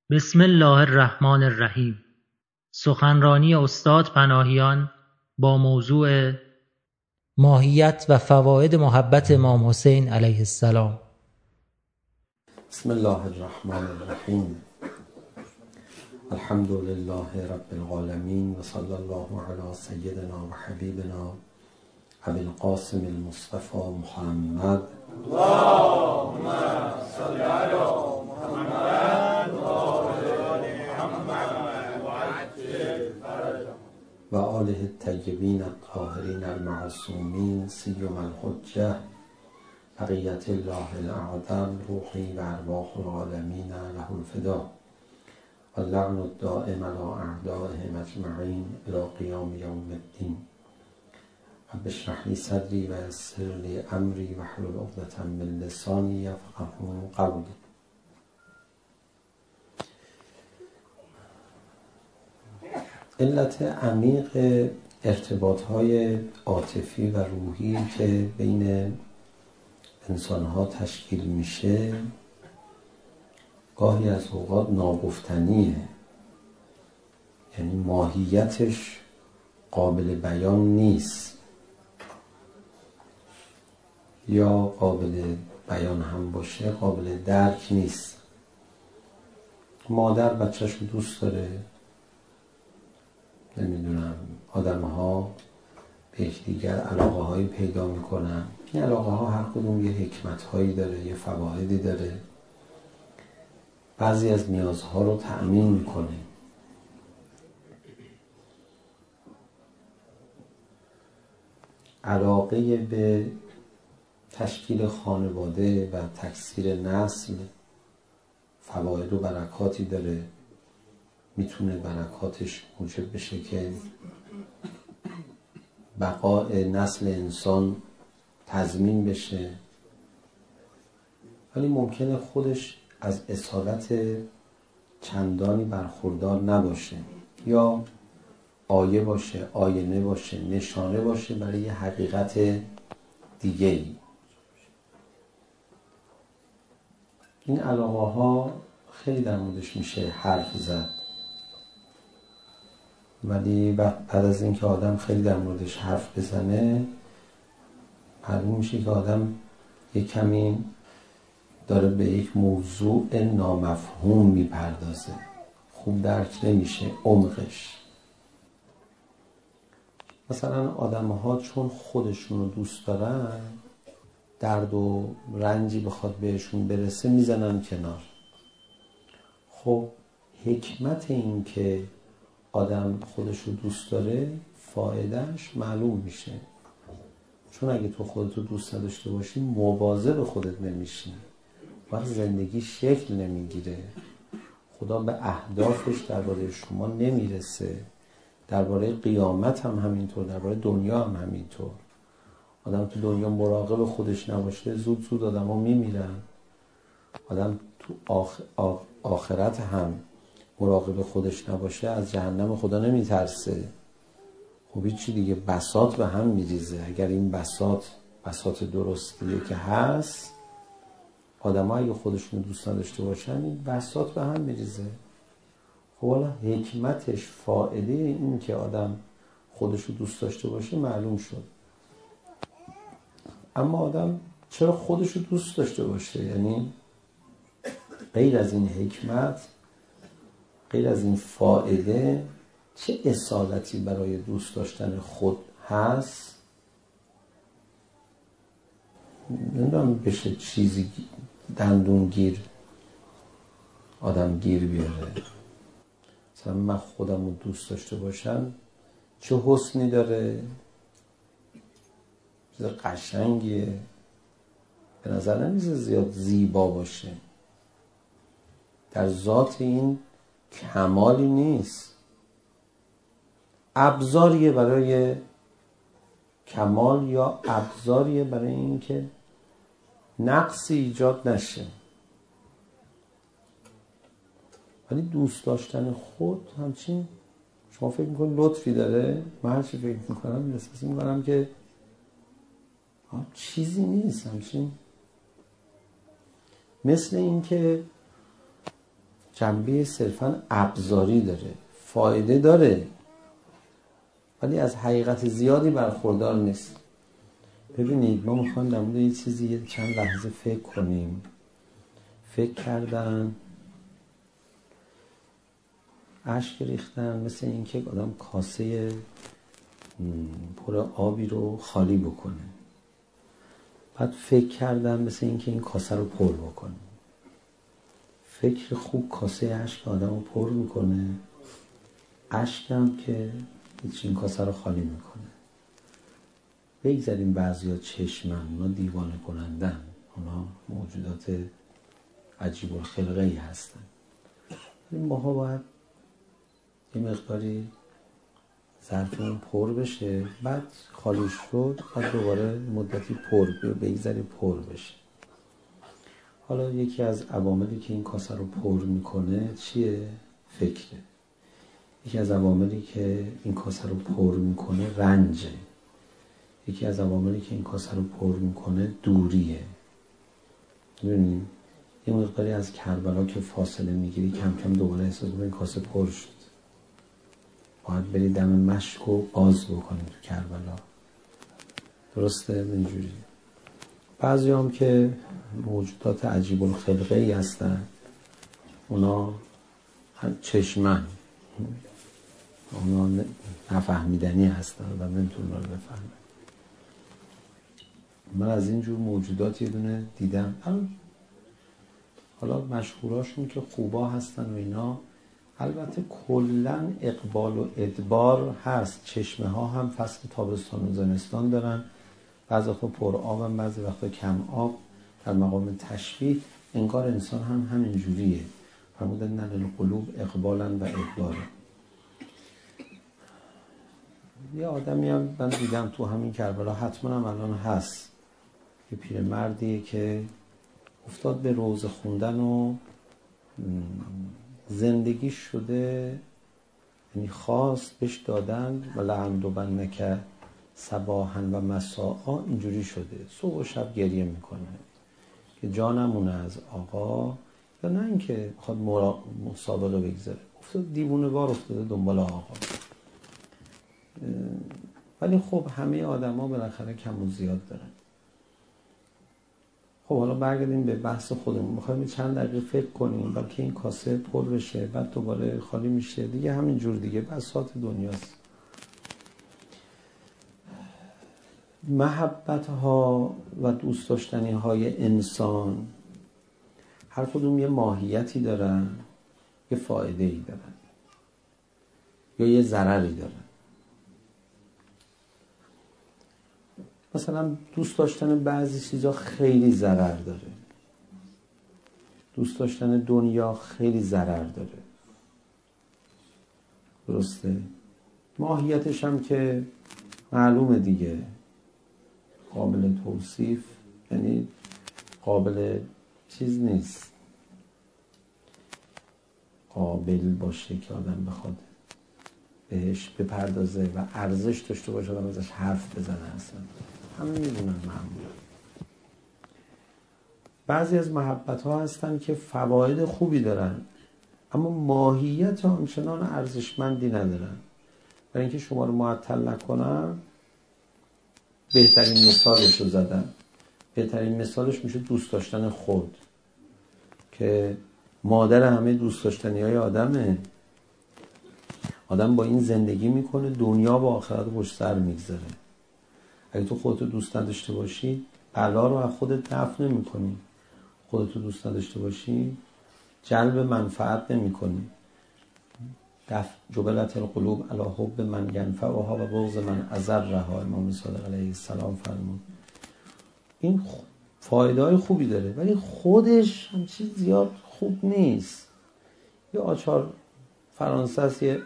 بسم الله الرحمن الرحیم. سخنرانی استاد پناهیان با موضوع ماهیت و فواید محبت امام حسین علیه السلام. بسم الله الرحمن الرحیم. الحمد لله رب العالمین و صلی الله علی سیدنا و حبیبنا ابی القاسم المصطفى محمد. اللهم صل علی محمد و آله الطیبین الطاهرین المعصومین سیما الحجة بقیة الله الاعظم روحی و ارواح العالمین له الفدا و اللعن الدائم علی اعدائهم اجمعین الی قیام یوم الدین. رب اشرح لی صدری و یسر لی امری واحلل عقدة من لسانی یفقهوا قولی. علت عمیق ارتباط‌های عاطفی و روحی که بین انسان‌ها تشکیل میشه گاهی از اوقات ناگفتنیه، یعنی ماهیتش قابل بیان نیست یا قابل بیان هم باشه قابل درک نیست. مادر بچه‌ش رو دوست داره، نمیدونم آدم ها به یکدیگر علاقه هایی پیدا میکنن. این علاقه ها هر کدوم یه حکمت هایی داره، یه فوایدی داره، بعضی از نیازها رو تأمین میکنه. علاقه به تشکیل خانواده و تکثیر نسل فواید و برکاتی داره، میتونه برکاتش موجب بشه که بقای نسل انسان تضمین بشه، ولی ممکنه خودش از اصالت چندانی برخوردار نباشه یا آیه باشه، آینه باشه، نشانه باشه برای یه حقیقت دیگه‌ای. این علاقه ها خیلی در موردش میشه حرف زد، ولی بعد از اینکه آدم خیلی در موردش حرف بزنه معلوم میشه که آدم یک کمی داره به یک موضوع نامفهوم میپردازه، خوب درک نمیشه عمقش. مثلا آدم ها چون خودشون رو دوست دارن، درد و رنجی بخواد بهشون برسه میزنن کنار. خب حکمت این که آدم خودش رو دوست داره فایدهش معلوم میشه، چون اگه تو خودت رو دوست نداشته باشی مواظب خودت نمیشی، وقت زندگی شکل نمیگیره، خدا به اهدافش درباره شما نمیرسه، درباره قیامت هم همینطور، درباره دنیا هم همینطور. آدم تو دنیا مراقب خودش نباشه زود زود آدم ها میمیرن. آدم تو آخرت هم مراقب خودش نباشه از جهنم خدا نمیترسه. خب چی دیگه، بساط به هم میریزه. اگر این بساط درستیه که هست، آدم ها اگه خودشون دوست نداشته باشن این بساط به هم میریزه. خب حالا حکمتش، فایده این که آدم خودشو دوست داشته باشه معلوم شد. اما آدم چرا خودشو دوست داشته باشه؟ یعنی غیر از این حکمت، غیر از این فایده، چه اصالتی برای دوست داشتن خود هست؟ نمیدونم بشه چیزی دندونگیر آدم گیر بیاره. مثلا من خودم رو دوست داشته باشم چه حسنی داره، چیز قشنگیه، به نظر نمیزه زیاد زیبا باشه، در ذات این کمالی نیست، ابزاریه برای کمال یا ابزاریه برای این که نقصی ایجاد نشه. ولی دوست داشتن خود همچین شما فکر میکنید لطفی داره؟ من هرچی فکر میکنم احساس میکنم که چیزی نیست. همچین مثل این که جنبه صرفاً ابزاری داره، فایده داره، ولی از حقیقت زیادی برخوردار نیست. ببینید ما میخوایم در مورد یه چیزی چند لحظه فکر کنیم. فکر کردن، اشک ریختن، مثل اینکه آدم کاسه پر آبی رو خالی بکنه. بعد فکر کردن مثل اینکه این کاسه رو پر بکنه. فکر خوب کاسه اشک آدم رو پر میکنه، اشک هم که هیچ این کاسه رو خالی میکنه. بگذاریم بعضی ها چشمن، اونا دیوانه کنندن، اونا موجودات عجیب الخلقه ای هستن. ولی ماها باید یه مقداری ظرفمون پر بشه، بعد خالی شد، بعد دوباره مدتی بگذاریم پر بشه. حالا یکی از عواملی که این کاسه رو پر میکنه چیه؟ فکره. یکی از عواملی که این کاسه رو پر میکنه رنجه. یکی از عواملی که این کاسه رو پر میکنه دوریه. ببینید یه مقداری از کربلا که فاصله میگیری، کم کم دوباره احساس می‌کنی این کاسه پر شد. باید بری دم مشک و باز بکنی تو کربلا. درسته؟ اینجوری. بعضی هم که موجودات عجیب الخلقه ای هستن، اونا چشمن، اونا نفهمیدنی هستن و نمیتونن رو بفهمن. من از اینجور موجودات یه دونه دیدم. حالا مشهوراشون که خوبا هستن و اینا، البته کلن اقبال و ادبار هست. چشمه ها هم فصل تابستان و زمستان دارن، بعضی وقتا پر آب هم، بعضی وقتا کم آب. در مقام تشبیه انگار انسان هم همین جوریه. فرمودن نه للقلوب اقبالا و ادبارا. یه آدمی هم من دیدم تو همین کربلا، حتما هم الان هست، یه پیرمردیه که افتاد به روزه خوندن و زندگی شده، یعنی خواست بهش دادن و لعندوبنک صباحا و مساء، اینجوری شده صبح و شب گریه میکنه که جانمونه از آقا، یا نه اینکه خواهد مسابقه بگذاره. افتاد دیوونه‌وار افتاده دنبال آقا. ولی خب همه آدم ها بالاخره کم و زیاد دارن. خب حالا برگردیم به بحث خودمون. میخوایم چند دقیقه فکر کنیم بلکه این کاسه پر بشه، بعد دوباره خالی میشه دیگه، همین جور دیگه بساط دنیاست. محبت ها و دوست داشتنی های انسان هر کدوم یه ماهیتی دارن، یه فایده ای دارن یا یه ضرری دارن. مثلا دوست داشتن بعضی چیزا خیلی ضرر داره، دوست داشتن دنیا خیلی ضرر داره. درسته؟ ماهیتش هم که معلومه دیگه، قابل توصیف، یعنی قابل چیز نیست، قابل باشه که آدم بخواد بهش بپردازه و ارزش داشته باشه آدم ازش حرف بزنه. اصلا همه میدونن معمولا. بعضی از محبت ها هستن که فواید خوبی دارن اما ماهیت آنچنان ارزشمندی ندارن. برای اینکه شما رو معطل نکنم بهترین مثالش رو زدم. بهترین مثالش میشه دوست داشتن خود، که مادر همه دوست داشتنی های آدمه. آدم با این زندگی میکنه، دنیا با آخرت پشت سر میگذاره. اگه تو خودتو دوست نداشته باشی بلا رو از خودت دفع نمی‌کنی. خودتو دوست نداشته باشی جلب منفعت نمی‌کنی. جبلت القلوب علی حب من ینفعها و بغض من اضرها، امام صادق علیه السلام فرمود. این فایده‌های خوبی داره ولی خودش هم چیز زیاد خوب نیست. یه آچار فرانسه است، یه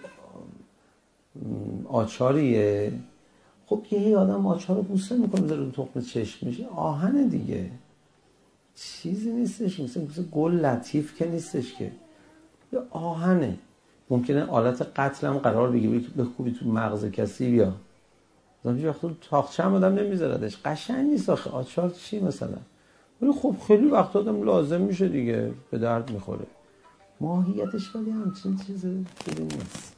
آچاریه، خب یه آدم آچار رو بوسه میکنه بذاره تو تخم چشمش، آهن دیگه، چیزی نیستش، مثل گل لطیف که نیستش که، یه آهنه. ممکنه آلت قتل هم قرار بگیری به خوبی تو مغز کسی بیا، مثلا یه وقت تو تاقچه هم آدم نمیذاردش، قشنگ نیست آخه. آچار چی مثلا؟ ولی خب خیلی وقت آدم لازم میشه دیگه، به درد میخوره. ماهیتش ولی همچین چیز خوبی نیست.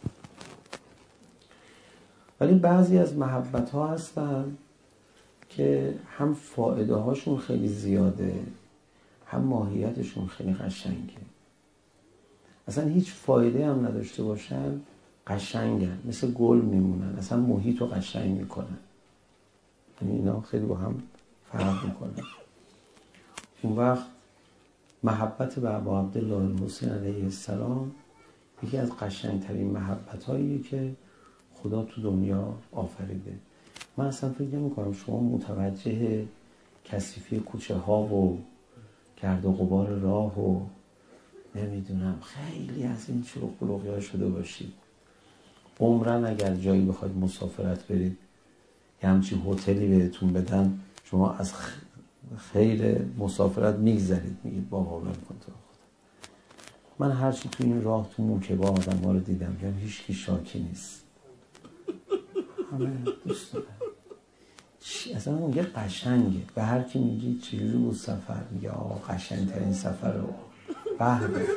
ولی بعضی از محبت ها هستن که هم فایده هاشون خیلی زیاده، هم ماهیتشون خیلی قشنگه. اصلا هیچ فایده هم نداشته باشن، قشنگن، مثل گل میمونن، اصلا محیط رو قشنگ میکنن. یعنی اینا خیلی با هم فرق میکنن. اون وقت محبت به ابا عبدالله الحسین علیه السلام یکی از قشنگترین محبت هاییه که خدا تو دنیا آفریده. من اصلا فکر نمی‌کنم شما متوجه کثیفی کوچه ها و گرد و غبار راه و نمیدونم خیلی از این شلوغ بلوغی ها شده باشید. عمرن اگر جایی بخواید مسافرت برید یه همچین هتلی بهتون بدن، شما از خیر مسافرت میگذرید، میگید بابا ول کن تو. من هرچی تو این راه تو موکبا آدم ها رو دیدم که هیچ کی شاکی نیست، همه دوست دارن. اصلا میگه قشنگه. به هر کی میگی چجوری بود سفر، میگه آقا قشنگ ترین سفر رو بهده.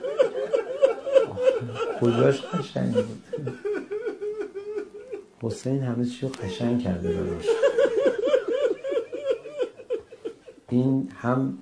کجاش قشنگ بود؟ حسین همه چی رو قشنگ کرده براش. این هم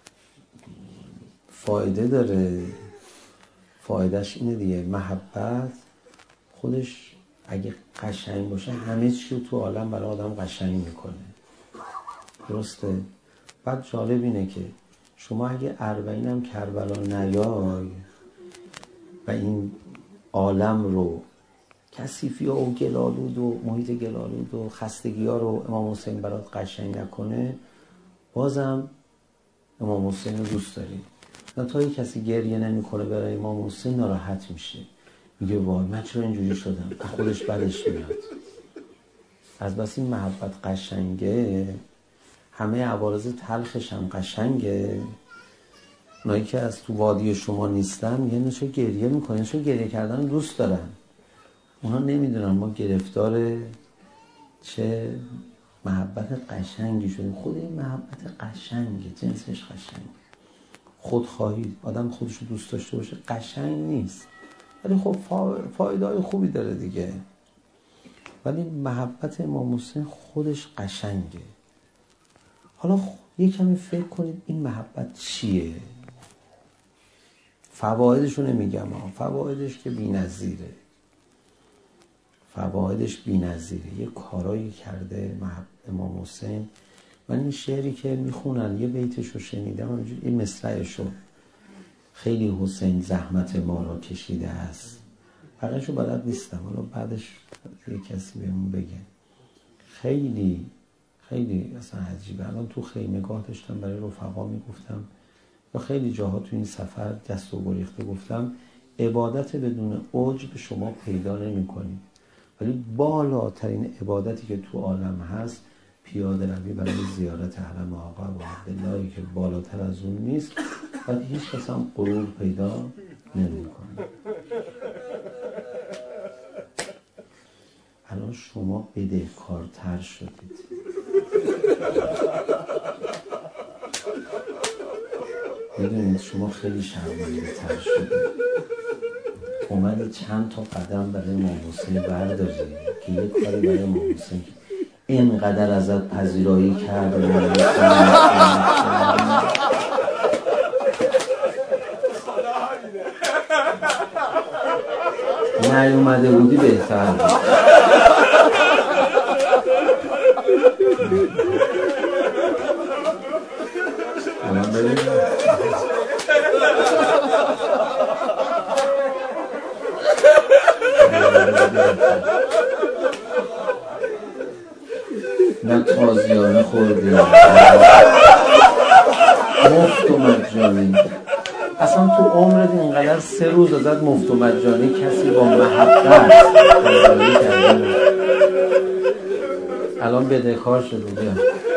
فایده داره، فایدهش اینه دیگه، محبت خودش اگه قشنگ باشه همه چی رو تو عالم برای آدم قشنگ میکنه. درسته؟ بعد جالب اینه که شما اگه 40 هم کربلا نیای و این عالم رو کثیفی و گلالود و محیط گلالود و خستگی ها رو امام حسین برات قشنگ نکنه، بازم امام حسین رو دوست داری. تا یه کسی گریه نمیکنه برای امام حسین ناراحت میشه، میگه وای من چرا اینجوری شدم، خودش بدش میاد. از بس این محبت قشنگه، همه عوارض تلخش هم قشنگه. اونایی که از تو وادی شما نیستن یه نشو گریه میکنن، نشو گریه کردن دوست دارن. اونا نمیدونن ما گرفتار چه محبت قشنگی شدیم. خود این محبت قشنگه، جنسش قشنگه. خودخواهی، آدم خودش رو دوست داشته باشه قشنگ نیست، ولی خب فایده‌های خوبی داره دیگه. ولی محبت امام حسین خودش قشنگه. حالا یه کمی فکر کنید این محبت چیه؟ فوایدش رو نمیگم، فوایدش که بی‌نظیره. فوایدش بی‌نظیره. یه کارایی کرده امام حسین. من این شعری که میخونن یه بیتش رو شنیدم، این مصرعش رو، خیلی حسین زحمت ما را کشیده است. بقیه‌ش رو بلد نیستم، حالا بعدش یه کسی بهمون بگه. خیلی خیلی اصلا عجیبه. الان تو خیمگاه داشتم برای رفقا میگفتم و خیلی جاها تو این سفر دست و گریخته گفتم عبادت بدون عجب شما پیدا نمی کنید، ولی بالاترین عبادتی که تو عالم هست پیاده روی برای زیارت حرم آقا و عبداللهی که بالاتر از اون نیست، ولی هیچ کس هم غرور پیدا نمی کنه. الان شما بدهکارتر شدید. میدونید شما خیلی شرمنده تر شدید. اومدی چند تا قدم برای امام حسین برداری که یک کاری برای امام حسین اینقدر ازت پذیرایی کرده. نیومده بودی بهتر بود. الان ببین نه تازیانه خوردی مفت و مجانی. اصلا تو عمرت اینقدر 3 روز ازت مفت و مجانی کسی با محبت تازیانه کرده، الان بدهکار شده بیا.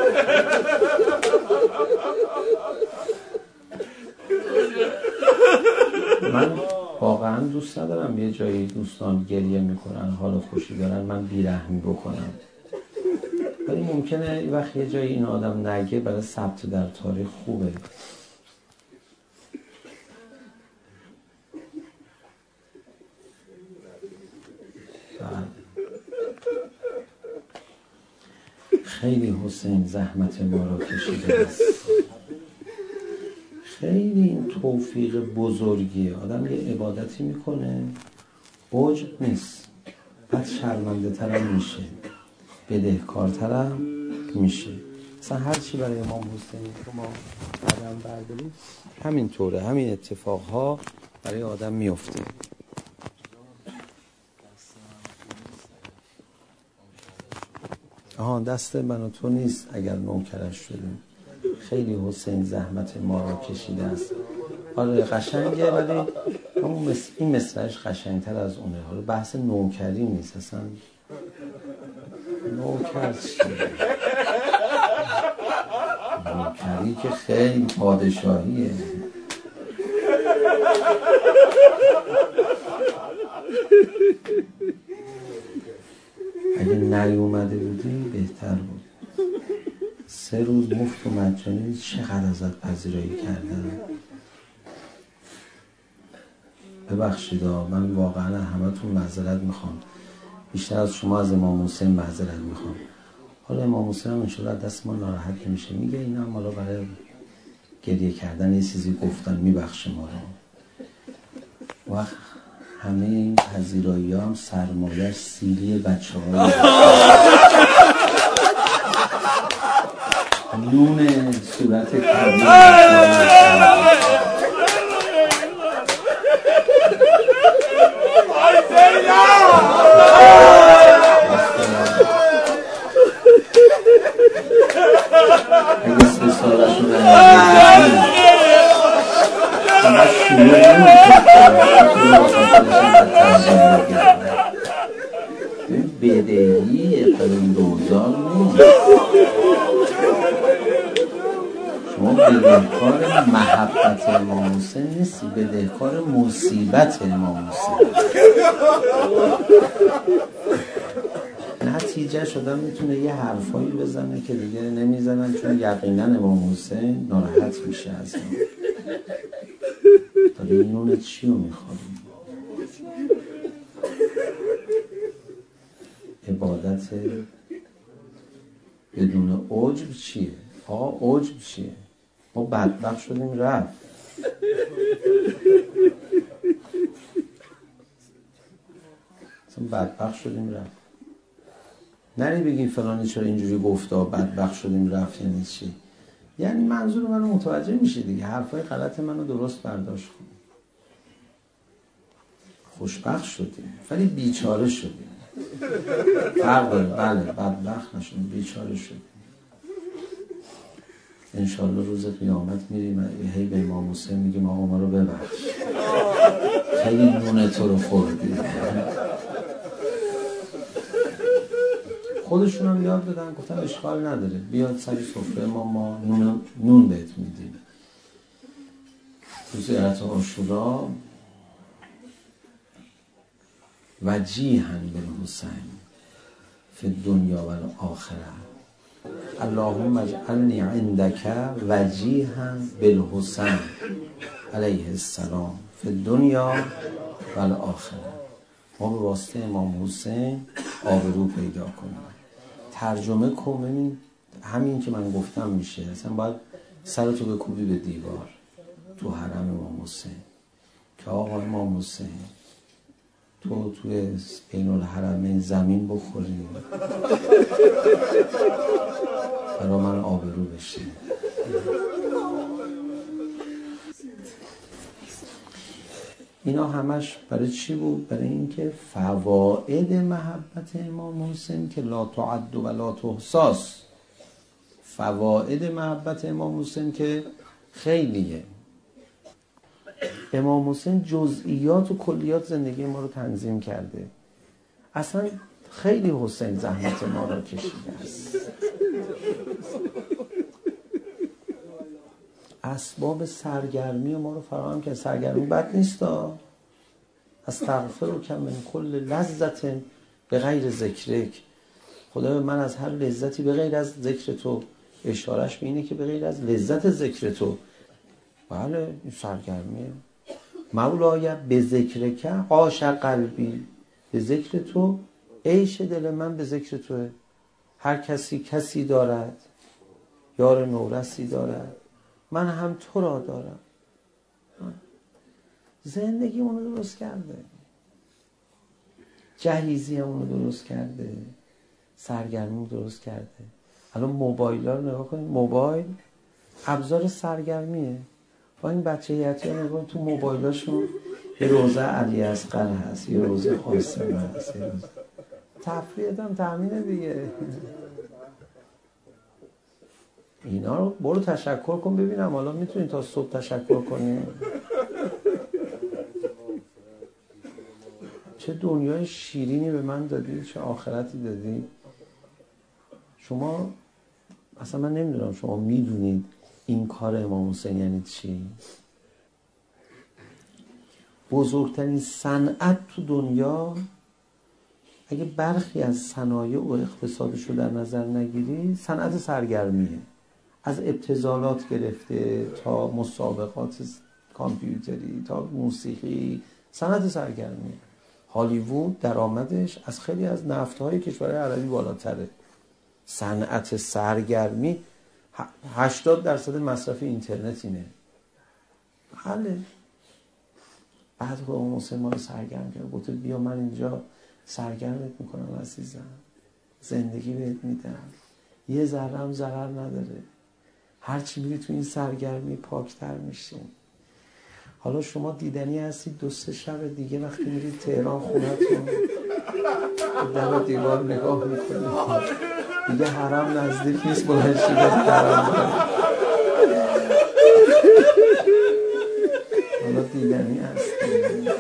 من واقعا دوست ندارم یه جایی دوستان گریه میکنن حال خوشی دارن من بیرحمی بکنم، ولی ممکنه یه وقت یه جایی این آدم نگه برای ثبت در تاریخ خوبه. خیلی حسین زحمت ما را کشیده است. خیلی این توفیق بزرگیه. آدم یه عبادتی میکنه، عجب نیست، بعد شرمنده ترم میشه، بدهکارترم میشه. مثلا هر چی برای امام حسین که ما قدم برداریم همین طوره، همین اتفاقها برای آدم میفته. دست من و تو نیست اگر نوکرش شدیم. خیلی حسین زحمت ما را کشیده است. آره قشنگه، ولی این مصرعش قشنگتر از اونه. حالا بحث نوکری نیست اصلا. نوکر چیه؟ نوکری که خیلی پادشاهیه. اگه نیومده بودی بهتر بود. 3 روز مفت و مجانی چقدر ازت پذیرایی کردم. ببخشید من واقعا همتون معذرت میخوام. بیشتر از شما از امام حسین معذرت میخوام. حالا امام حسین هم انشاءالله دست ما ناراحت نمیشه، میگه اینا هم حالا برای گریه کردن یه چیزی گفتن، میبخشه ما رو. وقت همه این پذیرایی ها هم سرمایه‌اش سیلی بچه ها نون صورت کبیر اگه 3 سالشون بدهی اقلیم دوزار نیست. شما بدهکار محبت امام حسین نیستی، بدهکار مصیبت امام حسین. نتیجه شدن میتونه یه حرفایی بزنه که دیگه نمیزنن، چون یقینا امام حسین ناراحت میشه از ما. داری این نون چی رو میخوری؟ عبادت بدون عجب چیه؟ عجب چیه؟ ما بدبخت شدیم رفت. بدبخت شدیم رفت. نری بگی فلانی چرا اینجوری گفته بدبخت شدیم رفت یعنی چی؟ یعنی منظور منو متوجه میشه دیگه. حرفای غلط منو درست برداشت کن. خوشبخت شدیم ولی بیچاره شدیم. فرق داره. بله بدبخت نشدیم، بیچاره شدیم. انشالله روز قیامت میریم هی به امام حسین میگیم آقا ما رو ببخش، خیلی نون تو رو خوردیم. خودشون هم یاد دادن، گفتن اشکال نداره بیاد سر سفره ما نون بهت میدیم. تو زیارت عاشورا وجیها بالحسین فی الدنیا و الاخره اللهم اجعلنی عندک وجیها بالحسین علیه السلام فی الدنیا و الاخره. ما به واسطه امام حسین آبرو پیدا کنیم. ترجمه کن ببین همین که من گفتم میشه. اصلا باید سرتو بکوبی به دیوار تو حرم امام حسین که آقا امام حسین تو توی بین الحرمین زمین بخوری برای من آبرو بشه. اینا همش برای چی بود؟ برای اینکه فواید محبت امام حسین که لا تعد و لا تحصى. فواید محبت امام حسین که خیلیه. امام حسین جزئیات و کلیات زندگی ما رو تنظیم کرده. اصلا خیلی حسین زحمت ما رو کشیده است. اسباب سرگرمی ما رو فراهم کرد. سرگرمی بد نیست استغفرک من کل لذت به غیر ذکرک. خدا من از هر لذتی به غیر از ذکر تو. اشارش به اینه که به غیر از لذت ذکر تو. بله این سرگرمیه. مولای به ذکرک عاش قلبی. به ذکر تو عیش دل من به ذکر توه. هر کسی کسی دارد، یار نورسی دارد، من هم تو را دارم. زندگی اونو درست کرده، جهیزی اونو درست کرده، سرگرمی درست کرده. الان موبایل ها رو نگاه کنید، موبایل ابزار سرگرمیه. با این بچه یتی ها نگاه تو موبایلاشون یه روزه علی اصغر هست، یه روزه قاسم هست، یه روزه تفریحت هم تامینه دیگه. اینا رو برو تشکر کن ببینم حالا میتونی تا صبح تشکر کنی. چه دنیای شیرینی به من دادی، چه آخرتی دادی. شما اصلا من نمیدونم شما میدونید این کار امام حسین یعنی چی؟ بزرگترین صنعت تو دنیا اگه برخی از صنایع و اقتصادش رو در نظر نگیری صنعت سرگرمیه. از ابتذالات گرفته تا مسابقات کامپیوتری تا موسیقی، صنعت سرگرمیه. هالیوود درآمدش از خیلی از نفت‌های کشورهای عربی بالاتره. صنعت سرگرمی 80% مصرف اینترنت اینه. حاله بعد خود امام حسین ما رو سرگرم کرد، گفت بیا من اینجا سرگرمت میکنم عزیزم، زندگی بهت میدم، یه ذره هم ضرر نداره، هرچی میری تو این سرگرمی پاکتر میشین. حالا شما دیدنی هستید 2-3 شب دیگه وقتی میرید تهران خونتون در و دیوار نگاه میکنید دیگه حرم نزدیک نیست، بلند شید حرم دارید. حالا دیدنی هستید.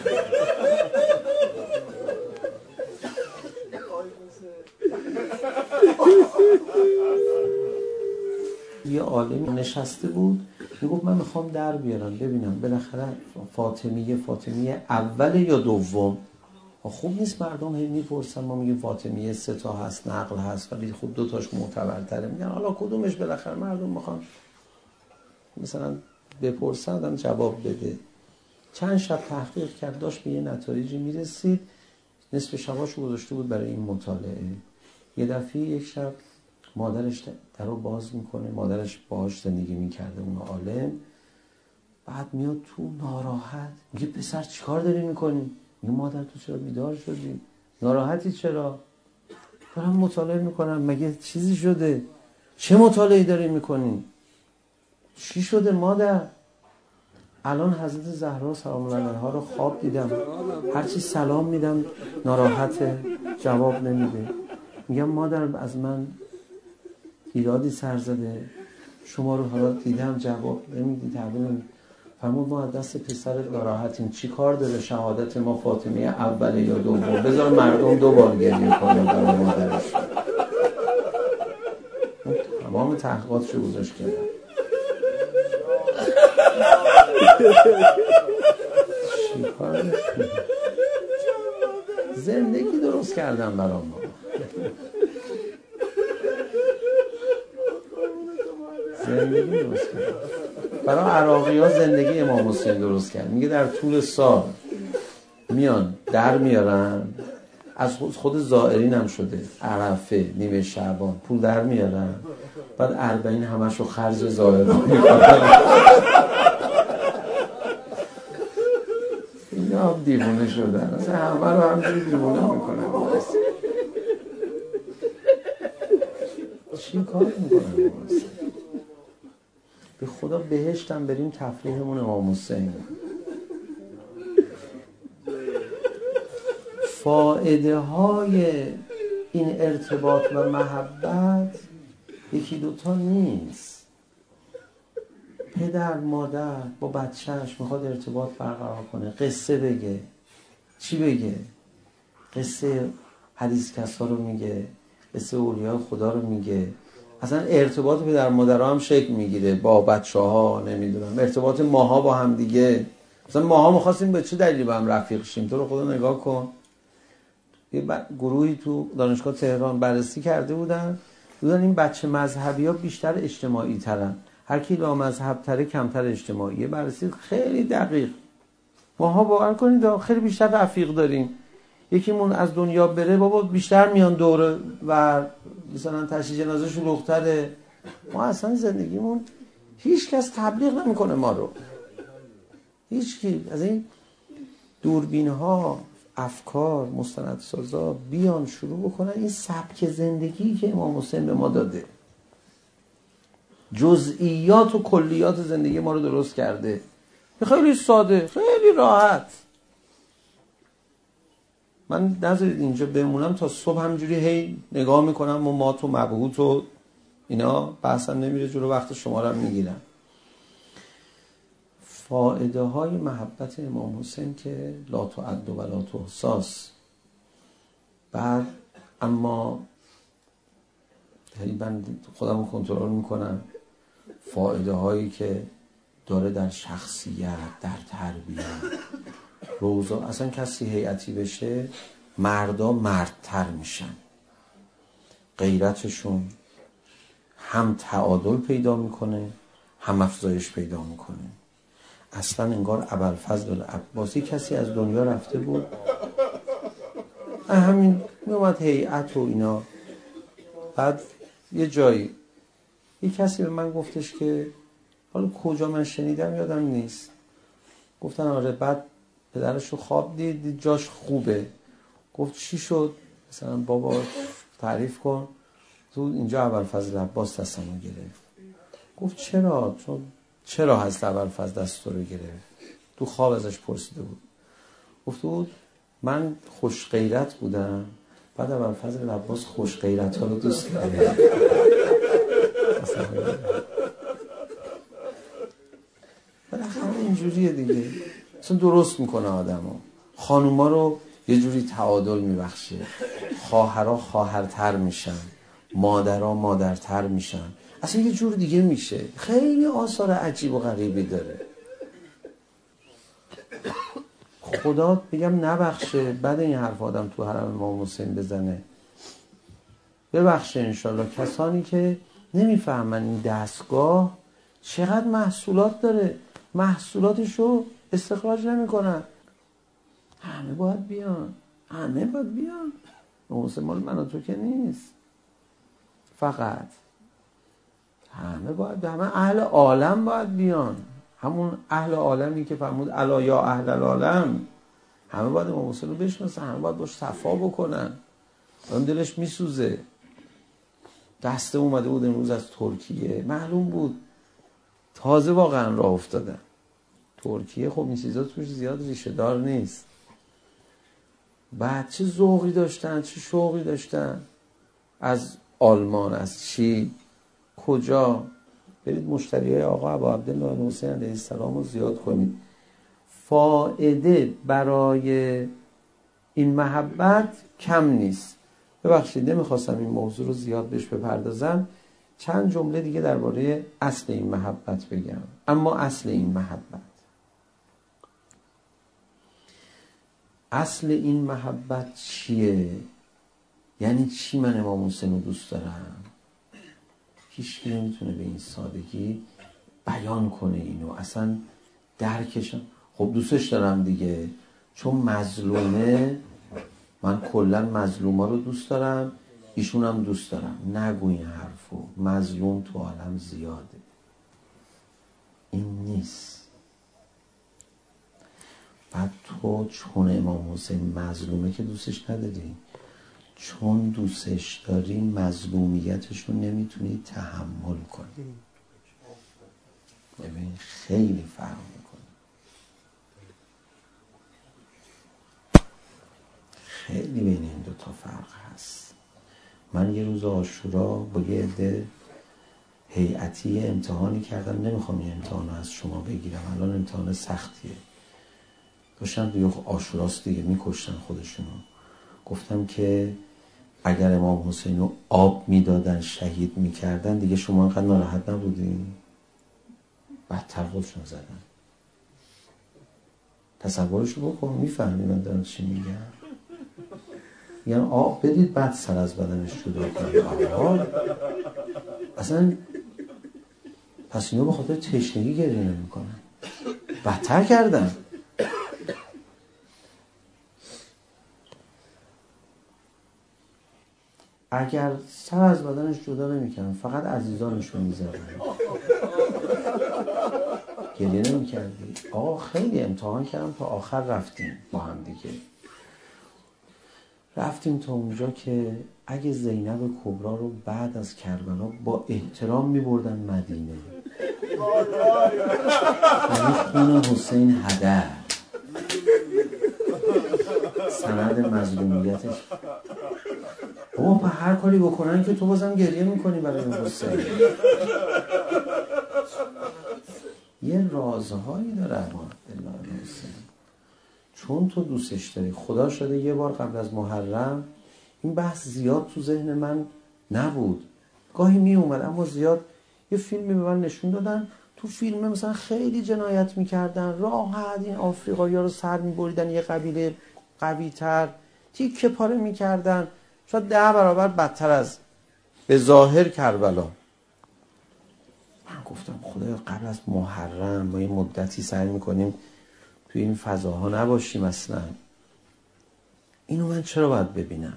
یه عالم نشسته بود میگفت من میخوام در بیارم ببینم بالاخره فاطمیه اول یا دوم. خوب نیست مردم هی میپرسن، ما میگیم فاطمیه 3 تا هست، نقل هست، ولی خب 2 تاش معتبرتره. میگن حالا کدومش بالاخره مردم میخوان مثلا بپرسن آدم جواب بده. چند شب تحقیق کرد، داشت به یه نتایجی میرسید، نصف شباشو گذاشته بود برای این مطالعه. یه دفعه یک شب مادرش درو باز میکنه، مادرش باهاش زندگی میکرده اون عالم، بعد میاد تو ناراحت میگه پسر چیکار داری میکنی؟ میگه مادر تو چرا بیدار شدی؟ ناراحتی چرا؟ دارم مطالعه میکنم. مگه چیزی شده؟ چه مطالعه‌ای داری میکنی؟ چی شده مادر؟ الان حضرت زهرا سلام الله علیها رو خواب دیدم، هرچی سلام میدم ناراحته، جواب نمیده. میگم مادر از من ایرادی سر زده، شما رو حالا دیدم جواب نمیدی، تقریبا فرمود ما از دست پسرت ناراحتیم، چی کار داره شهادت ما فاطمیه اول یا دوم؟ بذار مردم 2 بار گریه کنن برای مادرش. تمام تحقیقاتشو گذاشت کردن. چی کار زندگی درست کردن برام ما. زندگی درست کرد. برای عراقی ها زندگی امام حسین درست کرد. میگه در طول سال میان در میارن، از خود زائرین هم شده، عرفه، نیمه شعبان پول در میارن، بعد 40 همشو خرج زائرین میکنن. اینا هم دیوونه شدن، اصلا همه رو همجوری دیوونه میکنن. چی کار میکنن؟ به خدا بهشتم بریم تفریحمون امام حسین. فایده های این ارتباط و محبت 1-2 تا نیست. پدر مادر با بچهش میخواد ارتباط برقرار کنه، قصه بگه. چی بگه؟ قصه حدیث کسا رو میگه، قصه اولیاء خدا رو میگه. اصلا ارتباط پدر مادر هم شکل میگیره با بچه ها، نمیدونم ارتباط ماها با هم دیگه. مثلا ماها میخواستیم به چه دلیلی با هم رفیق شیم؟ تو رو خدا نگاه کن، یه گروهی تو دانشگاه تهران بررسی کرده بودن این بچه مذهبی ها بیشتر اجتماعی ترن، هر کی لا مذهب تره کمتر اجتماعیه. بررسی خیلی دقیق. ماها باور کنید خیلی بیشتر رفیق داریم. یکیمون از دنیا بره بابا بیشتر میان دوره و مثلا تشییع جنازه شلوغ‌تره. ما اصلا زندگیمون هیچ کس تبلیغ نمیکنه ما رو، هیچ کی. از این دوربین ها، افکار، مستندسازا بیان شروع بکنن این سبک زندگی که امام حسین به ما داده، جزئیات و کلیات زندگی ما رو درست کرده. خیلی ساده، خیلی راحت. من نذارید اینجا بمونم تا صبح همجوری هی نگاه میکنم و مات و مبهوت و اینا، بحثم نمیره جلو، وقت شما رو میگیرم. فائده های محبت امام حسین که لا تعد و لا تحصی. بعد اما من خودم رو کنترل میکنم. فائده هایی که داره در شخصیت، در تربیت، روزا اصلا کسی هیئتی بشه مردا مردتر میشن، غیرتشون هم تعادل پیدا میکنه هم افزایش پیدا میکنه. اصلا انگار ابوالفضل العباسی کسی از دنیا رفته بود، همین میومد هیئت و اینا. بعد یه جایی یه کسی به من گفتش که حالا کجا من شنیدم یادم نیست، گفتن آره بعد پدرش رو خواب دید جاش خوبه. گفت چی شد؟ مثلا بابا تعریف کن. تو اینجا ابوالفضل العباس دستمو گرفت. گفت چرا؟ چون چرا هست ابوالفضل دست رو گرفت؟ تو خواب ازش پرسیده بود. گفت بود من خوش غیرت بودم، بعد ابوالفضل العباس خوش غیرت ها رو دوست داره. بالاخره اینجوریه دیگه، اصلا درست میکنه آدمو. خانوما رو یه جوری تعادل میبخشه، خواهرها خواهرتر میشن، مادرها مادرتر میشن، اصلا یه جور دیگه میشه. خیلی آثار عجیب و غریبی داره. خدا بگم نبخشه بعد این حرف آدم تو حرم امام حسین بزنه، ببخشه انشالله کسانی که نمیفهمن این دستگاه چقدر محصولات داره، محصولاتشو استخراج نمیکنن. همه باید بیان، همه باید بیان. حسین مال من و تو که نیست فقط، همه باید، همه اهل عالم باید بیان. همون اهل عالمی که فرمود الا یا اهل العالم، همه باید امام حسین رو بشناسن، همه باید باش صفا بکنن. آدم دلش میسوزه. دسته اومده بود امروز از ترکیه، معلوم بود تازه واقعا راه افتادن. ترکیه خب این چیزا توش زیاد ریشه دار نیست. بعد چه ذوقی داشتن، چه شوقی داشتن. از آلمان، از چی، کجا. برید مشتریای آقا ابا عبدالله حسین علیه السلام رو زیاد کنید. فائده برای این محبت کم نیست. ببخشید نمیخواستم این موضوع رو زیاد بهش بپردازم، چند جمله دیگه درباره اصل این محبت بگم. اما اصل این محبت، اصل این محبت چیه؟ یعنی چی من امام حسین رو دوست دارم؟ هیچ کی نمیتونه به این سادگی بیان کنه اینو، اصلا درکشم. خب دوستش دارم دیگه، چون مظلومه، من کلا مظلوما رو دوست دارم، ایشون هم دوست دارم. نگو این حرفو، مظلوم تو عالم زیاده، این نیست. بعد تو چون امام حسین مظلومه که دوستش نداری، چون دوستش داری مظلومیتش رو نمیتونی تحمل کنی. ببین خیلی فرق میکنه، خیلی بین این دوتا فرق هست. من یه روز عاشورا با یه عده هیئتی امتحانی کردم، نمیخوام این امتحان رو از شما بگیرم، الان امتحان سختیه. داشتن دیگه عاشوراست دیگه، میکشتن خودشونو. گفتم که اگر امام حسین رو آب میدادن شهید میکردن دیگه شما انقدر ناراحت نبودین؟ بدتر خودشون زدن. تصورشو بکن، میفهمی من دارم چی میگم؟ یعنی آب بدید بعد سر از بدنش جدا کنید. اصلا پس اینو به خاطر تشنگی گریه نمیکنن، بدتر کردن. اگر سر از بدنش جدا نمی‌کردن، فقط عزیزانش رو می‌زدن، گریه نمی‌کردی. آقا خیلی امتحان کردم تا آخر رفتیم با هم دیگه. رفتیم تا اونجا که اگه زینب کبرا رو بعد از کربلا با احترام می‌بردن مدینه، یعنی خون حسین هدر، سند مظلومیتش. بابا هر کاری بکنن که تو بازم گریه میکنی برای حسین. یه رازهایی داره اما عبدالله حسین، چون تو دوستش داری. خدا شده یه بار قبل از محرم این بحث زیاد تو ذهن من نبود، گاهی می اومد اما زیاد. یه فیلمی به من نشون دادن، تو فیلم مثلا خیلی جنایت میکردن، راحت این آفریقایی‌ها رو سر میبریدن، یه قبیله قوی‌تر تیکه پاره میکردن، شاید 10 برابر بدتر از به ظاهر کربلا. من گفتم خدایا قبل از محرم ما یه مدتی سعی میکنیم توی این فضاها نباشیم، اصلا اینو من چرا باید ببینم؟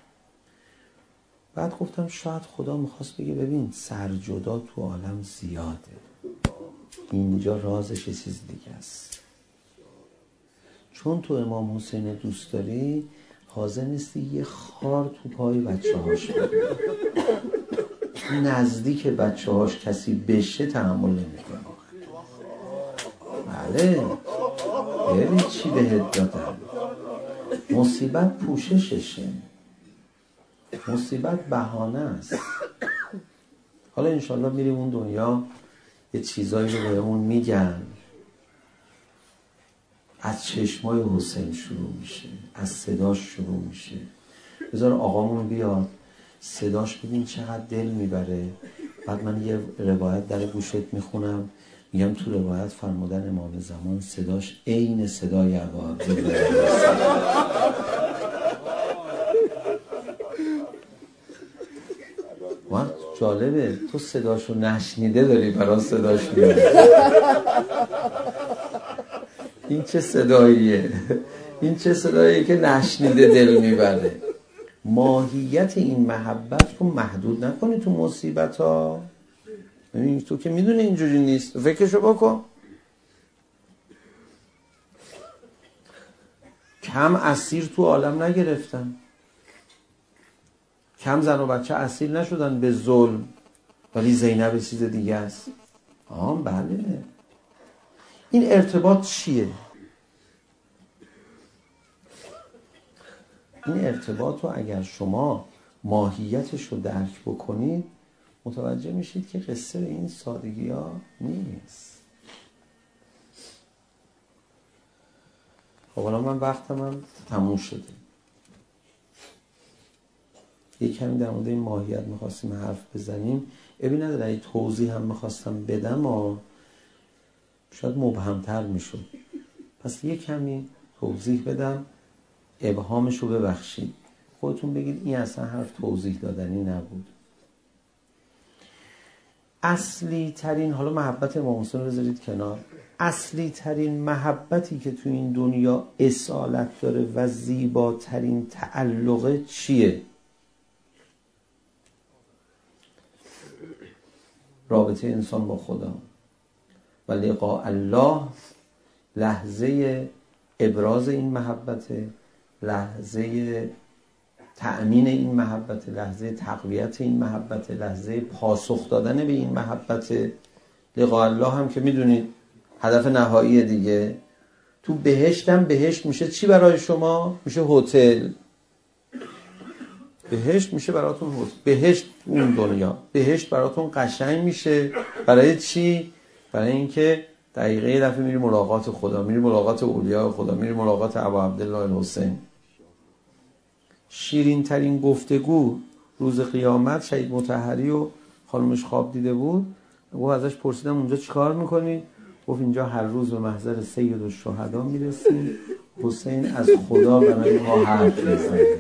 بعد گفتم شاید خدا میخواست بگه ببین سرجدا تو عالم زیاده، اینجا رازش یه چیز دیگه است. چون تو امام حسین دوست داری، حاضر نیستی یه خار تو پای بچه هاش بدی، نزدیک بچه هاش کسی بشه تحمل نمیکنه. بله ببین چی بهت دادن. مصیبت پوشششه، مصیبت بهانه است. حالا انشالله میریم اون دنیا، یه چیزایی رو بهمون میگن. از چشمای حسین شروع میشه، از صداش شروع میشه. بذار آقامون بیاد صداش ببین چقدر دل میبره. بعد من یه روایت در گوشت میخونم، میگم تو روایت فرمودن امام زمان صداش عین صدای ابا عبدالله. وقت جالبه تو صداشو نشنیده داری برای صداش میاد. این چه صداییه؟ این چه صداییه که نشنیده دل میبره؟ ماهیت این محبت رو محدود نکنی تو مصیبت ها. تو که میدونی اینجوری نیست، فکرشو بکن. کم اسیر تو عالم نگرفتن، کم زن و بچه اسیر نشدن به ظلم، ولی زینب چیز دیگه است. بله. این ارتباط چیه؟ این ارتباط رو اگر شما ماهیتش رو درک بکنید، متوجه میشید که قصه این سادگی ها نیست. خب حالا من وقتم هم تموم شده. یک کمی در مورد این ماهیت میخواستیم حرف بزنیم. ابی نداره این توضیح هم میخواستم بدم و شاید مبهمتر میشد، پس یک کمی توضیح بدم، ابهامش رو ببخشید. خودتون بگید این اصلا حرف توضیح دادنی نبود. اصلی ترین، حالا محبت امام حسین رو بذارید کنار، اصلی ترین محبتی که تو این دنیا اصالت داره و زیباترین تعلقه چیه؟ رابطه انسان با خدا و لقاء الله. لحظه ابراز این محبت، لحظه تأمین این محبت، لحظه تقویت این محبت، لحظه پاسخ دادن به این محبت. لقاء الله هم که میدونید هدف نهایی دیگه. تو بهشت هم بهشت میشه چی برای شما؟ میشه هتل. بهشت میشه براتون هتل. بهشت اون دنیا، بهشت براتون قشنگ میشه. برای چی؟ برای اینکه دقیقه یه دفعه میری ملاقات خدا، میری ملاقات اولیاء خدا، میری ملاقات ابا عبدالله الحسین. شیرین ترین گفتگو روز قیامت شهید مطهری و خانمش خواب دیده بود. و ازش پرسیدم اونجا چیکار میکنی؟ گفت اینجا هر روز به محضر سید الشهدا میرسیم، حسین از خدا برای ما حرف میزنه.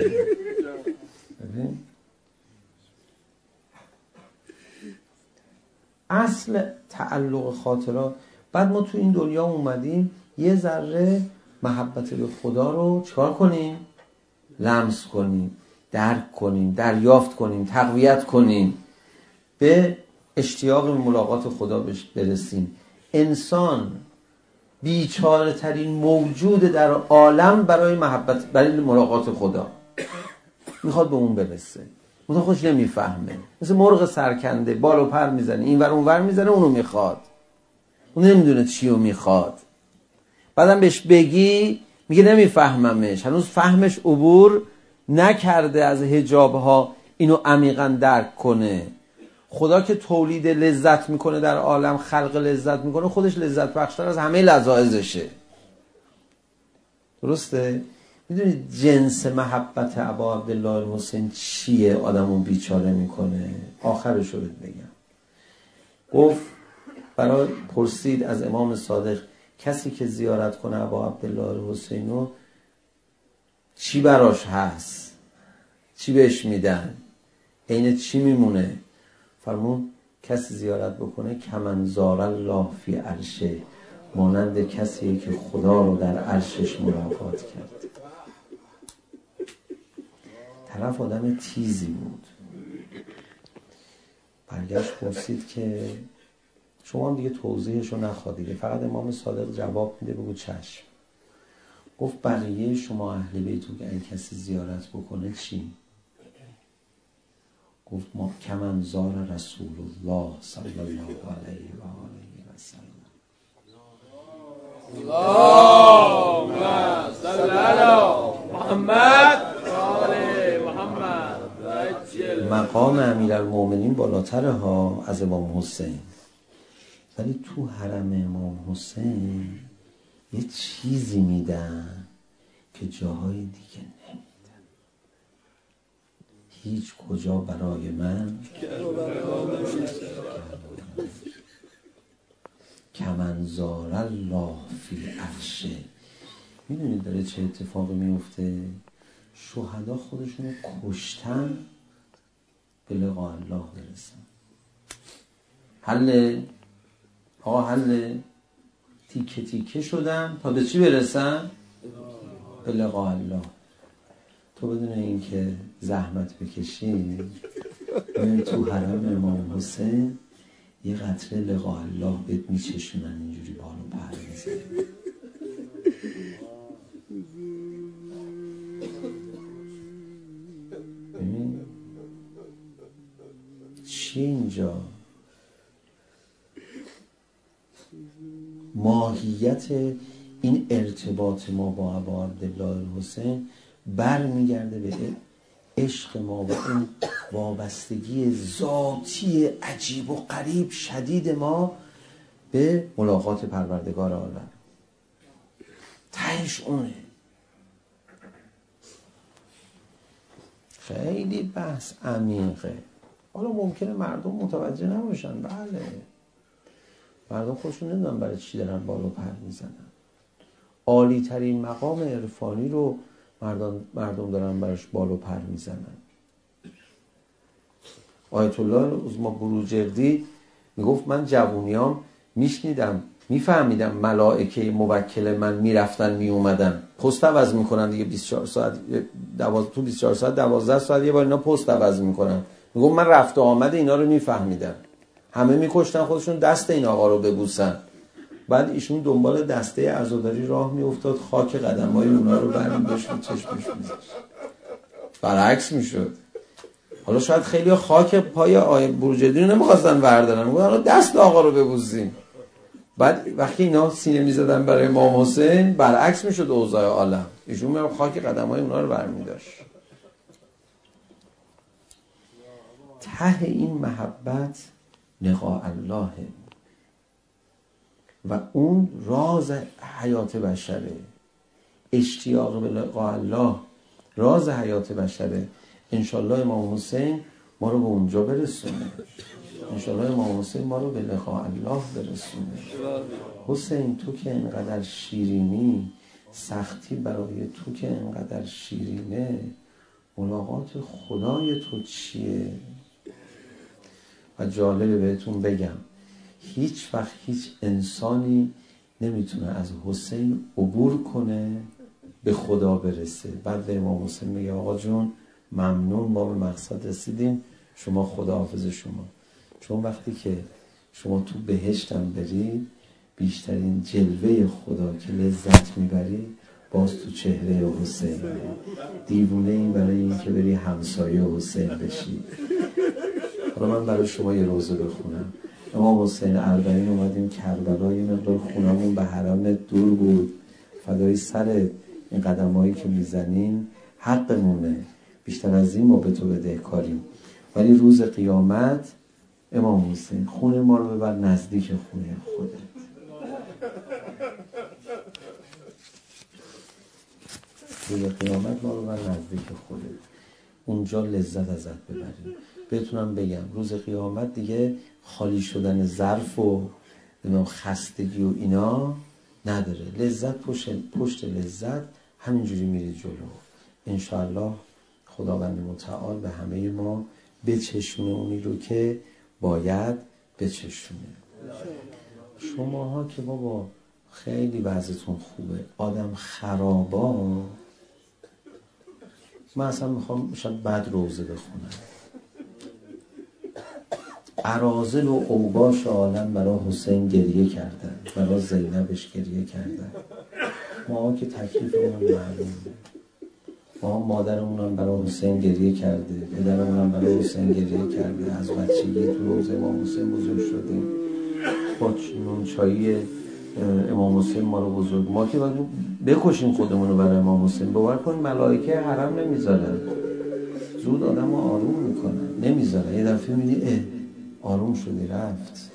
اصل تعلق خاطرات. بعد ما تو این دنیا اومدیم یه ذره محبت به خدا رو چیکار کنیم؟ لمس کنیم. درک کنیم، دریافت کنیم، تقویت کنیم، به اشتیاق ملاقات خدا برسیم. انسان بیچاره ترین موجود در عالم برای محبت، برای ملاقات خدا میخواد به اون برسه. اون خودش نمیفهمه، مثل مرغ سرکنده بال و پر میزنه، این ور اون ور میزنه، اونو میخواد، اون نمیدونه چیو میخواد. بعدم بهش بگی میگه نمیفهممش، هنوز فهمش عبور نکرده از حجابها اینو عمیقا درک کنه. خدا که تولید لذت میکنه در عالم، خلق لذت میکنه، خودش لذت بخشتر از همه لذایذشه. درسته؟ میدونید جنس محبت ابا عبدالله الحسین چیه آدمون بیچاره میکنه؟ آخرشو بگم. گفت برای پرسید از امام صادق کسی که زیارت کنه ابا عبدالله الحسین رو چی براش هست؟ چی بهش میدن؟ عین چی میمونه؟ فرمون کسی زیارت بکنه کمن زار الله فی عرشه، مانند کسیه که خدا رو در عرشش ملاقات کرد. طرف آدم تیزی بود، برگشت پرسید که شما هم دیگه توضیحش رو نخواد دیگه، فقط امام صادق جواب میده بگو چشم. گفت بقیه شما اهل بیتو که این کسی زیارت بکنه چی؟ گفت ما کمن زار رسول الله صلی الله علیه و آله و سلم. اللهم صل علی محمد و آل محمد. مقام امیرالمومنین بالاتره ها از امام حسین، ولی تو حرم امام حسین یه چیزی میدن که جاهای دیگه نمیدن. هیچ کجا برای من کمن زار الله فی عرشه. میدونید داره چه اتفاقی میفته؟ شهدا خودشونو کشتن به لقاء الله برسن. حل تیکه تیکه شدن تا به چی برسن؟ به لقاء الله. تو بدون این که زحمت بکشی تو حرم امام حسین یه قطره لقاء الله بهت میچشونن، اینجوری بالو پر میزنن. ببین چی اینجا؟ ماهیت این ارتباط ما با ابا عبدالله الحسین برمیگرده به عشق ما و این وابستگی ذاتی عجیب و غریب شدید ما به ملاقات پروردگار عالم. تهش اونه. خیلی بحث عمیقه. حالا ممکنه مردم متوجه نباشن، بله، مردم خودشون نمیدونن برای چی دارن بالو پر میزنن. عالی ترین مقام عرفانی رو مردم دارن برش بالو پر میزنن. آیت الله عظما بروجردی میگفت من جوونیام میشنیدم میفهمیدم ملائکه موکل من میرفتن میومدن، پست عوض میکنن دیگه 24 ساعت 24 ساعت 12 ساعت یه بار اینا پست عوض میکنن. میگفت من رفت و آمد اینا رو میفهمیدم. همه میکشتن خودشون دست این آقا رو ببوسن. بعد ایشون دنبال دسته عزاداری راه میافتاد، خاک قدمای اونا رو برمی‌داشت و چشمش می‌ذاشت. برعکس میشد. حالا شاید خیلی خاک پای آقای بروجردی رو نمی‌خواستن بردارن، میگن حالا دست آقا رو ببوسیم. بعد وقتی اینا سینه می‌زدن برای امام حسین برعکس میشد اوضاع عالم. ایشون میاد خاک قدمای اونا رو برمی‌داشت. ته این محبت لقاء الله و اون راز حیات بشره. اشتیاق به لقاء الله راز حیات بشره. انشالله امام حسین ما رو به اونجا برسونه. انشالله امام حسین ما رو به لقاء الله برسونه. حسین تو که اینقدر شیرینی، سختی برای تو که اینقدر شیرینه، ملاقات خدای تو چیه؟ و جالبه بهتون بگم هیچ وقت هیچ انسانی نمیتونه از حسین عبور کنه به خدا برسه. بعد به امام حسین میگه آقا جون ممنون، ما به مقصد رسیدیم، شما خداحافظ شما. چون وقتی که شما تو بهشتم برید، بیشترین جلوه خدا که لذت میبری باز تو چهره حسین. دیوونه این برای این که بری همسایه حسین بشی. حالا من برای شما یه روزه بخونم. امام حسین اربعین اومدیم کربلا، یه مقدار خونمون به حرم دور بود، فدای سر این قدمایی که میزنیم حقمونه، بیشتر از این ما به تو بدهکاریم. ولی روز قیامت امام حسین خونه ما رو ببر نزدیک خونه خودت. روز قیامت ما رو ببر نزدیک خودت، اونجا لذت ازت ببریم. بهتونم بگم روز قیامت دیگه خالی شدن ظرف و خستگی و اینا نداره. لذت پشت لذت همینجوری میری جلو. انشاءالله خداوند متعال به همه ما بچشونه اونی رو که باید بچشونه. شماها که بابا خیلی وضعتون خوبه، آدم خرابا، من اصلا میخوام شاید بعد روزه بخونم. اراذل و اوباش عالم برای حسین گریه کردن، برای زینبش گریه کردن. ما که تکلیفمون معلومه. ما مادرمون هم برای حسین گریه کرده، پدرمون هم برای حسین گریه کرده. از بچگی تو روزه امام حسین بزرگ شدیم، با نون چایی امام حسین ما رو بزرگ. ما که باید بکشیم خودمون رو برای امام حسین. باور کن ملائکه حرم نمیذارن، زود آدم رو آروم میکنن، نمیذارن. یه دفعه میدی آروم شدی رفت.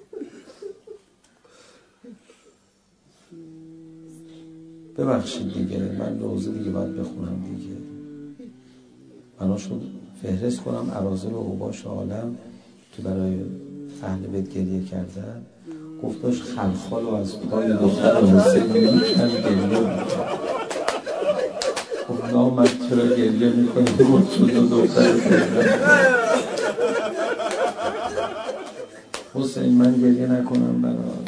ببخشید دیگه، من روزه دیگه باید بخونم دیگه. بنا شد فهرست کنم اراذل و اوباش عالم که برای اهل بیت گریه کردن. گفتاش خلخال رو از پای دختر حسین میکن گریه میکن. خب نامد چرا گریه میکنی؟ بود شد دختر حسین من گریه نکنم برات.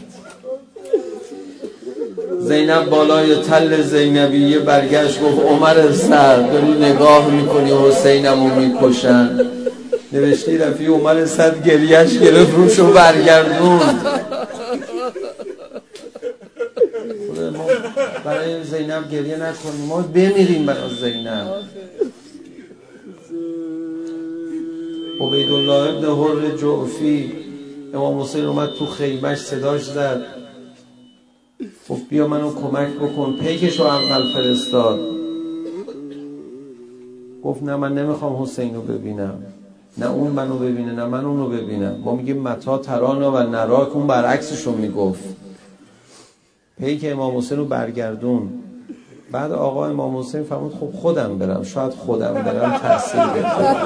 زینب بالای تل زینبیه برگشت گفت عمر سعد داری نگاه میکنی حسینمو میکشن. نوشتی رفی عمر سعد گریهش گرفت روشو برگردون. خدا ما برای زینب گریه نکنیم، ما بمیریم برای زینب. عبیدالله ابن حر جعفی امام حسین اومد تو خیمش صداش زد، گفت بیا منو کمک بکن. پیکشو اول فرستاد. گفت نه من نمیخوام حسین رو ببینم، نه اون منو ببینه نه من اونو ببینم. ما میگیم متا ترانا و نراک، اون برعکسشو میگفت. پیک امام حسین رو برگردون. بعد آقا امام حسین فرمود خب خودم برم، شاید خودم برم تأثیر بذاره.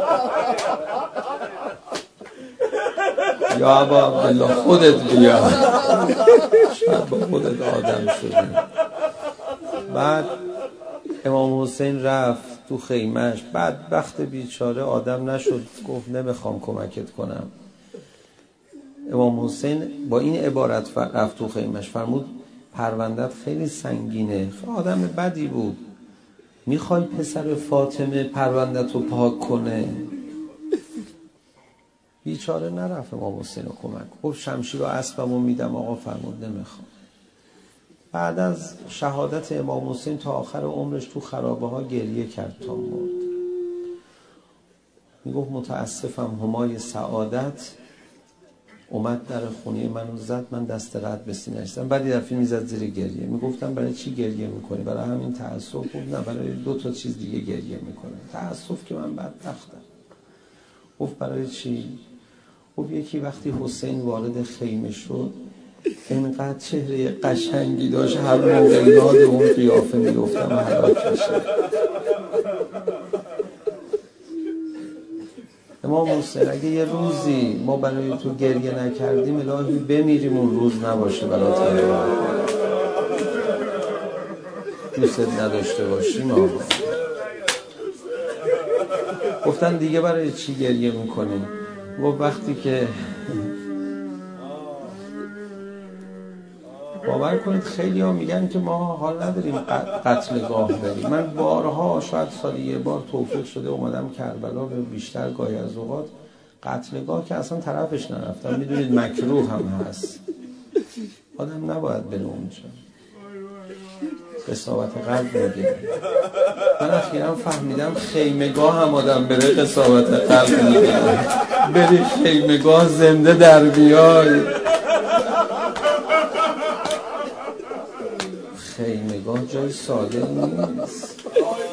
یا ابا عبدالله خودت بیا، شاید با خودت آدم شدی. بعد امام حسین رفت تو خیمش. بدبخت بیچاره آدم نشد، گفت نمیخوام کمکت کنم. امام حسین با این عبارت رفت تو خیمش، فرمود پروندت خیلی سنگینه. آدم بدی بود، میخوای پسر فاطمه پروندت رو پاک کنه؟ بیچاره نرفت امام حسین رو کمک. گفت شمشیر و اسبمو میدم آقا. فرمود نمیخوام. بعد از شهادت امام حسین تا آخر عمرش تو خرابه ها گریه کرد تا مرد. میگفت متاسفم همای سعادت اومد در خونه منو زد، من دست رد به سینه‌اش زدم. بعد یه دفعه میزد زیر گریه. میگفتم برای چی گریه میکنی؟ برای همین تأسف؟ گفت نه برای 2 چیز دیگه گریه میکنم. تأسف که من بدبختم. گفت برای چی؟ گفت یکی وقتی حسین وارد خیمه شد اینقدر چهره قشنگی داشت، هر موقع یاد اون قیافه میگفتم حراکشه. امام حسین اگه یه روزی ما برای تو گریه نکردیم الهی بمیریم اون روز نباشه برای دوست نداشته باشیم. آقا گفتن دیگه برای چی گریه میکنیم؟ و وقتی که باور کنید خیلی ها میگن که ما حال نداریم قتلگاه بریم. من بارها، شاید سالی یه بار توفیق شده اومدم کربلا، به بیشتر گاهی از اوقات قتلگاه که اصلا طرفش نرفتم. میدونید مکروه هم هست، آدم نباید بره اونجا، قساوت قلب میگیره. من اخیرا فهمیدم خیمگاه هم آدم بره قساوت قلب میگیره. بری خیمگاه زنده در بیای. خیمگاه جای ساده نیست.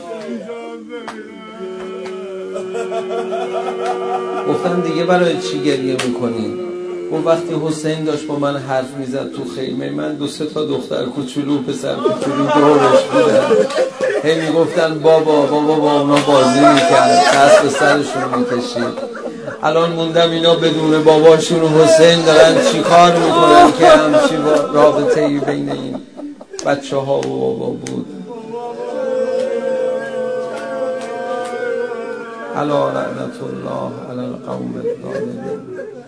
گفتن دیگه برای چی گریه میکنید؟ اون وقتی حسین داشت با من حرف میزد تو خیمه، من 2-3 تا دختر کوچولو پسر کوچولو دورش بودن، هی میگفتن بابا با اونا بازی میکرد، دست به سرشون میکشید. الان موندم اینا بدون باباشون و حسین دارن چی کار میکنن که همچی رابطه‌ای بین این بچه ها و بابا بود. الا لعنت الله علی القوم الظالمین.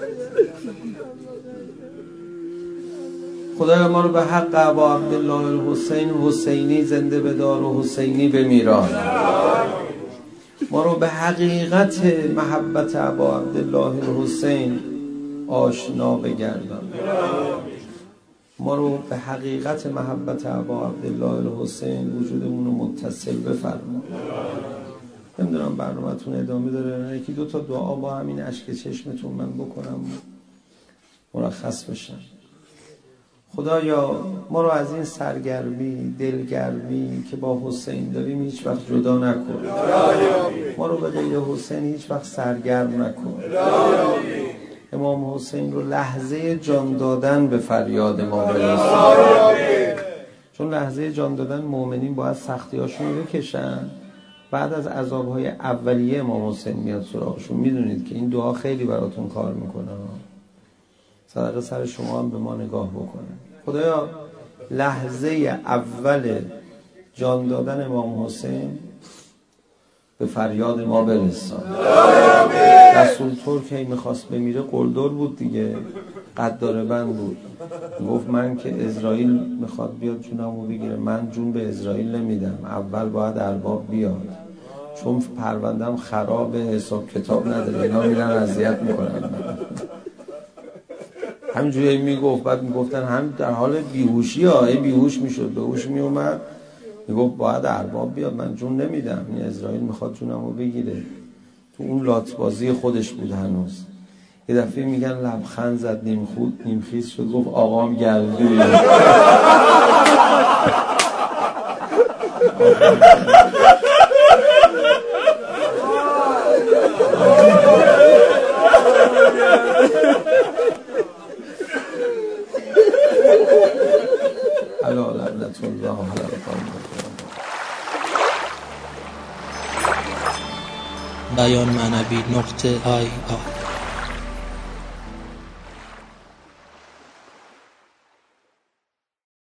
خدایا ما رو به حق ابا عبدالله الحسین حسینی زنده بدار و حسینی بمیران. ما رو به حقیقت محبت ابا عبدالله الحسین آشنا بگردان. ما رو به حقیقت محبت ابا عبدالله الحسین وجودمون رو متصل بفرما. نمیدونم برنامه‌تون ادامه داره، یکی 2 تا دعا با همین اشک چشمتون من بکنم مرخص بشم. خدایا ما رو از این سرگرمی، دلگرمی که با حسین داریم هیچ وقت جدا نکن. ما رو به غیر حسین هیچ وقت سرگرم نکن. امام حسین رو لحظه جان دادن به فریاد ما برسون. چون لحظه جان دادن مؤمنین باید سختی‌هاشون رو بکشن، بعد از عذاب‌های اولیه امام حسین میاد سراغشون. میدونید که این دعا خیلی براتون کار میکنه. صدقه سر شما هم به ما نگاه بکنه. خدایا لحظه اول جان دادن امام حسین به فریاد ما برسان. رسول ترک هی میخواست بمیره، قلدر بود دیگه، قدار بند بود، گفت من که اسرائیل میخواد بیاد جونمو بگیره، من جون به اسرائیل نمیدم، اول باید ارباب بیاد، چون پروندم خراب، حساب کتاب نداره، اینا میرن اذیت میکنن. همینجوری میگفت. بعد میگفتن هم در حال بیهوشی بیهوش میشد، به هوش میومد، میگفت باید ارباب بیاد، من جون نمیدم، این اسرائیل میخواد جونمو بگیره. تو اون لاتبازی خودش بود هنوز. یه دفعه میگن لبخند زد، نیمخیز شد، گفت آقام گردویه. الا لعنت الله علی القوم. بیان معنوی .ir